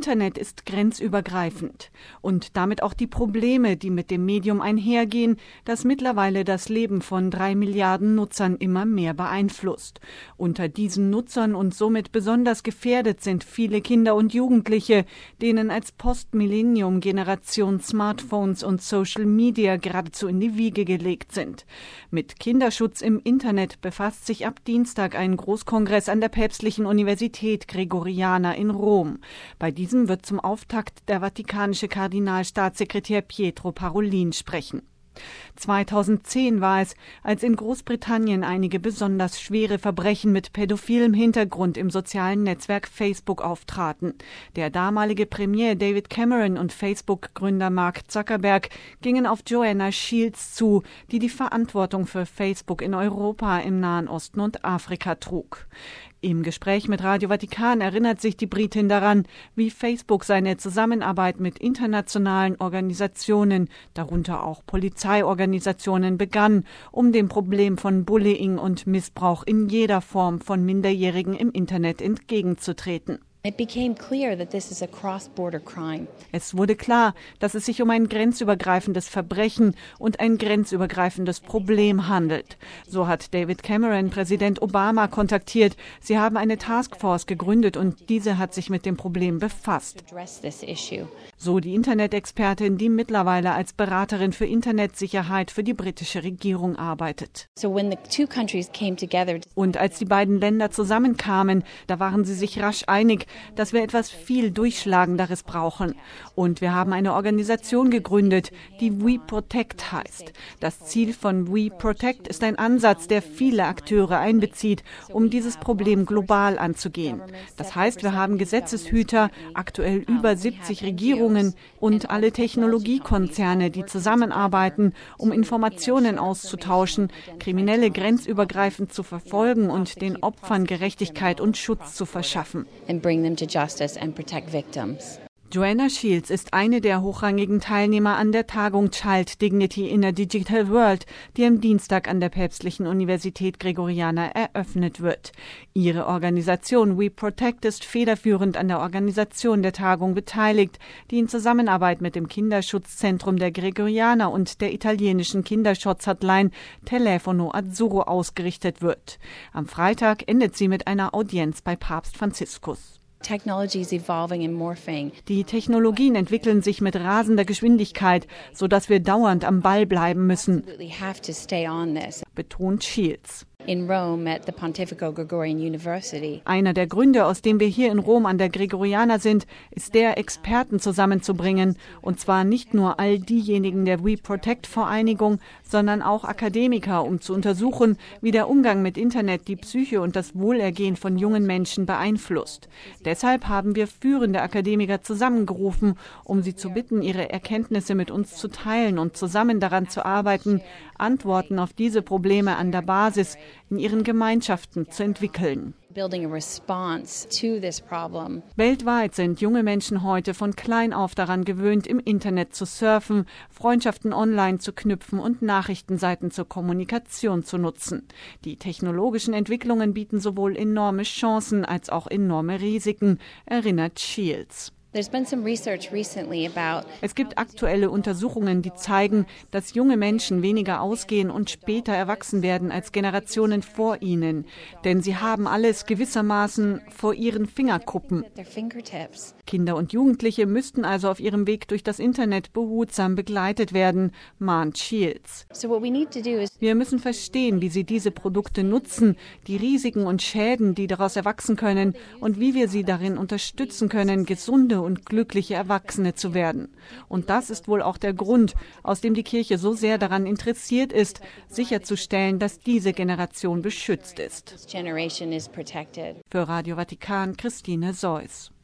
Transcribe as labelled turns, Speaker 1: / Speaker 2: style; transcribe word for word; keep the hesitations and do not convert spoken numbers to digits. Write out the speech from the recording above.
Speaker 1: Internet ist grenzübergreifend und damit auch die Probleme, die mit dem Medium einhergehen, das mittlerweile das Leben von drei Milliarden Nutzern immer mehr beeinflusst. Unter diesen Nutzern und somit besonders gefährdet sind viele Kinder und Jugendliche, denen als Post-Millennium-Generation Smartphones und Social Media geradezu in die Wiege gelegt sind. Mit Kinderschutz im Internet befasst sich ab Dienstag ein Großkongress an der Päpstlichen Universität Gregoriana in Rom. Bei diesem wird zum Auftakt der vatikanische Kardinalstaatssekretär Pietro Parolin sprechen. zweitausendzehn war es, als in Großbritannien einige besonders schwere Verbrechen mit pädophilem Hintergrund im sozialen Netzwerk Facebook auftraten. Der damalige Premier David Cameron und Facebook-Gründer Mark Zuckerberg gingen auf Joanna Shields zu, die die Verantwortung für Facebook in Europa, im Nahen Osten und Afrika trug. Im Gespräch mit Radio Vatikan erinnert sich die Britin daran, wie Facebook seine Zusammenarbeit mit internationalen Organisationen, darunter auch Polizeiorganisationen, begann, um dem Problem von Bullying und Missbrauch in jeder Form von Minderjährigen im Internet entgegenzutreten. Es wurde klar, dass es sich um ein grenzübergreifendes Verbrechen und ein grenzübergreifendes Problem handelt. So hat David Cameron Präsident Obama kontaktiert. Sie haben eine Taskforce gegründet und diese hat sich mit dem Problem befasst. So die Internet-Expertin, die mittlerweile als Beraterin für Internetsicherheit für die britische Regierung arbeitet. Und als die beiden Länder zusammenkamen, da waren sie sich rasch einig, dass wir etwas viel Durchschlagenderes brauchen. Und wir haben eine Organisation gegründet, die We Protect heißt. Das Ziel von We Protect ist ein Ansatz, der viele Akteure einbezieht, um dieses Problem global anzugehen. Das heißt, wir haben Gesetzeshüter, aktuell über siebzig Regierungen und alle Technologiekonzerne, die zusammenarbeiten, um Informationen auszutauschen, Kriminelle grenzübergreifend zu verfolgen und den Opfern Gerechtigkeit und Schutz zu verschaffen.
Speaker 2: To justice and protect victims.
Speaker 1: Joanna Shields ist eine der hochrangigen Teilnehmer an der Tagung Child Dignity in a Digital World, die am Dienstag an der Päpstlichen Universität Gregoriana eröffnet wird. Ihre Organisation We Protect ist federführend an der Organisation der Tagung beteiligt, die in Zusammenarbeit mit dem Kinderschutzzentrum der Gregoriana und der italienischen Kinderschutz-Hotline Telefono Azzurro ausgerichtet wird. Am Freitag endet sie mit einer Audienz bei Papst Franziskus. Die Technologien entwickeln sich mit rasender Geschwindigkeit, sodass wir dauernd am Ball bleiben müssen, betont Shields.
Speaker 2: In Rome at the Pontifical Gregorian University.
Speaker 1: Einer der Gründe, aus dem wir hier in Rom an der Gregoriana sind, ist der, Experten zusammenzubringen. Und zwar nicht nur all diejenigen der We Protect Vereinigung, sondern auch Akademiker, um zu untersuchen, wie der Umgang mit Internet die Psyche und das Wohlergehen von jungen Menschen beeinflusst. Deshalb haben wir führende Akademiker zusammengerufen, um sie zu bitten, ihre Erkenntnisse mit uns zu teilen und zusammen daran zu arbeiten, Antworten auf diese Probleme an der Basis in ihren Gemeinschaften zu entwickeln. Weltweit sind junge Menschen heute von klein auf daran gewöhnt, im Internet zu surfen, Freundschaften online zu knüpfen und Nachrichtenseiten zur Kommunikation zu nutzen. Die technologischen Entwicklungen bieten sowohl enorme Chancen als auch enorme Risiken, erinnert Shields. Es gibt aktuelle Untersuchungen, die zeigen, dass junge Menschen weniger ausgehen und später erwachsen werden als Generationen vor ihnen. Denn sie haben alles gewissermaßen vor ihren Fingerkuppen. Kinder und Jugendliche müssten also auf ihrem Weg durch das Internet behutsam begleitet werden, mahnt Shields. Wir müssen verstehen, wie sie diese Produkte nutzen, die Risiken und Schäden, die daraus erwachsen können und wie wir sie darin unterstützen können, gesunde und glückliche Erwachsene zu werden. Und das ist wohl auch der Grund, aus dem die Kirche so sehr daran interessiert ist, sicherzustellen, dass diese Generation beschützt ist. Für Radio Vatikan, Christine Seuss.